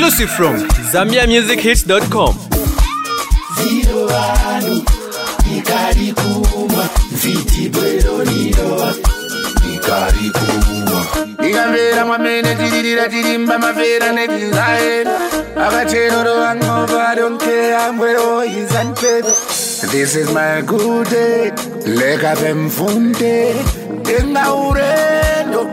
Exclusive from ZambiaMusicHits.com. Ikambera mwamene tiririra tirimba mafera netinzaena akachenoro angova I don't care I'm where always and paper. This is my good day leka pemfunde tenga urendo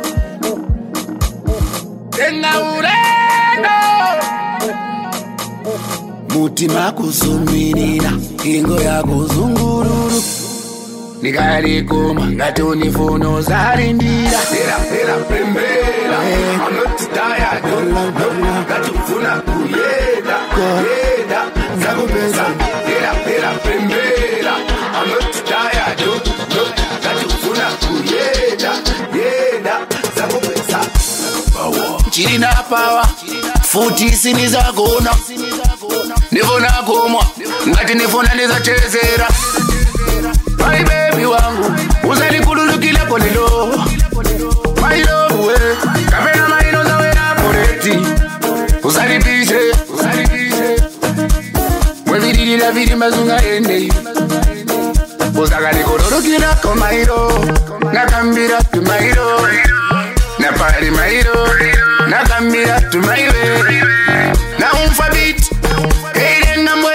mutima kusumirira ingo yakuzungururu Nikarikuma ngati unifuno zarindira Pera pembera I'm not tired ngati ufuna kuyeda Yeda zakupeza Pera pembera I'm not tired ngati ufuna kuyeda Yeda zakupeza Chirina power futi sinizagona Nifuna kumwa ngati nifuna nizachezera My baby wangu uzalikululukile kolelo My love we kapena maino zawera poreti Uzalipishe Mweviririra viri mazunga ende Uzakalikululukila komairo Nakambira tumairo Napari mairo Nakambira tumaiwe Na umfabit Eirenga mwet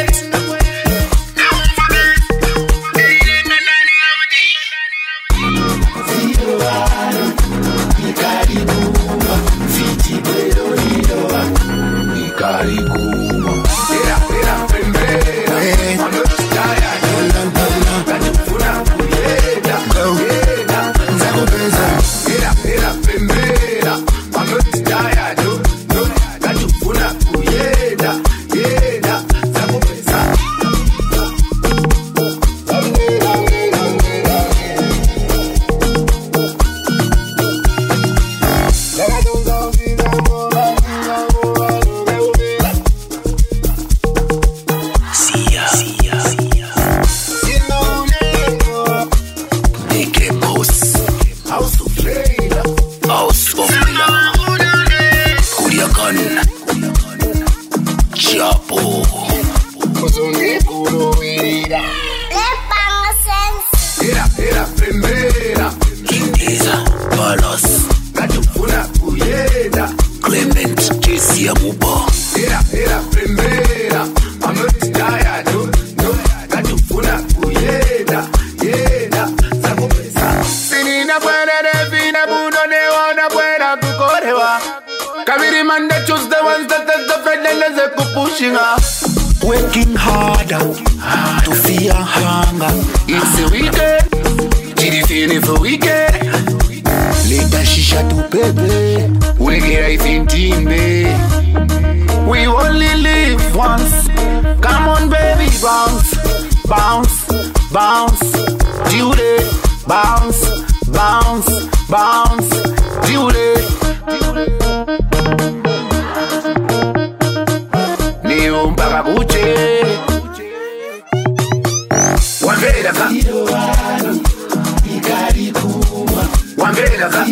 Working harder to fear hunger. It's a weekend, Chirifini for weekend. Later shisha to pepe, we get life in timbe. We only live once. Come on baby, bounce, bounce, bounce. Jude, bounce, bounce, bounce. Jude. Mpaka kuche Wambela ka Wambela ka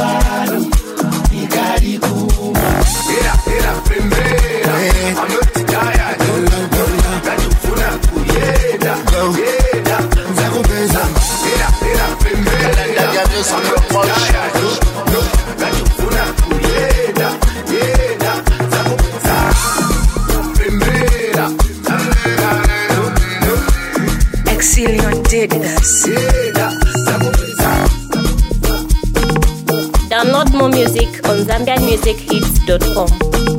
Pera pembera I'm not tired ngati ufuna kuyeda Yeda zakupeza Pera pembera ngati ufuna kuyeda Yeda zakupeza Exilion did this. Download more music on ZambiaMusicHits.com.